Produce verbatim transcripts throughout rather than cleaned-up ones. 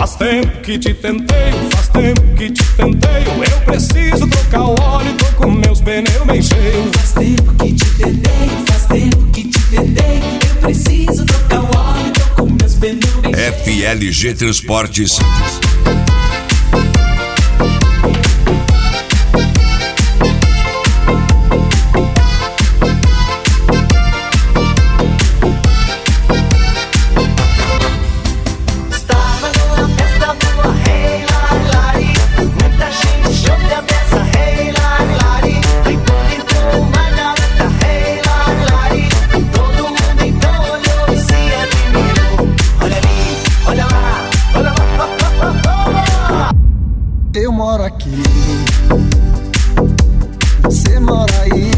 Faz tempo que te tentei, faz tempo que te tentei. Eu preciso trocar o óleo, tô com meus pneus bem cheios. Faz tempo que te tentei, faz tempo que te tentei. Eu preciso trocar o óleo, tô com meus pneus bem cheios. F L G Transportes. Eu moro aqui, você mora aí.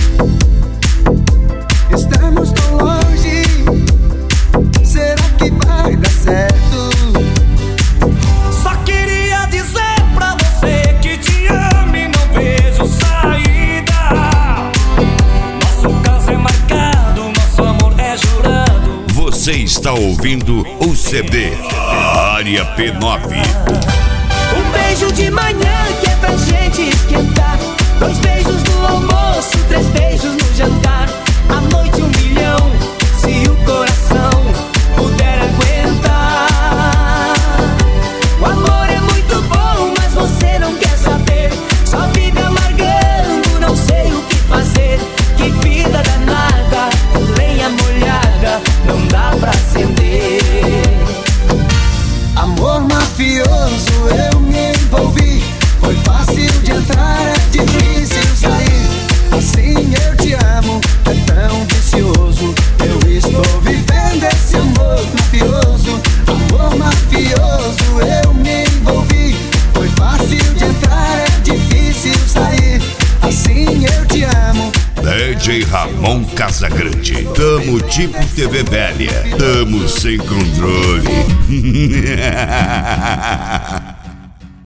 Estamos tão longe, será que vai dar certo? Só queria dizer pra você que te amo e não vejo saída. Nosso caso é marcado, nosso amor é jurado. Você está ouvindo o C D Área P nove. Um beijo de manhã que é pra gente esquentar. Dois beijos no almoço, três beijos no jantar. À noite um milhão, se o coração puder aguentar. O amor é muito bom, mas você não quer saber. Só vive amargando, não sei o que fazer. Que vida danada, lenha molhada, não dá pra acender. Amor mafioso, eu me envolvi. Foi fácil de entrar, é difícil sair. Assim eu te amo, é tão vicioso. Eu estou vivendo esse amor mafioso. Amor mafioso, eu me envolvi. Foi fácil de entrar, é difícil sair. Assim eu te amo. D J Ramon Casagrande. Tamo tipo T V velha. Tamo sem controle.